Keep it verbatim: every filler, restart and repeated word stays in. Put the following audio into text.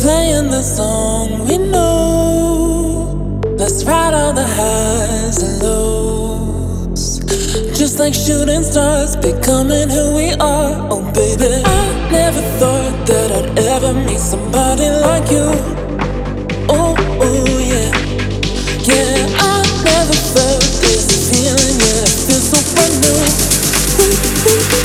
Playing the song we know. Let's ride all the highs and lows. Just like shooting stars, becoming who we are. Oh baby, I never thought that I'd ever meet somebody like you. Oh, oh yeah. Yeah, I never felt this feeling, yeah, it feels so brand new.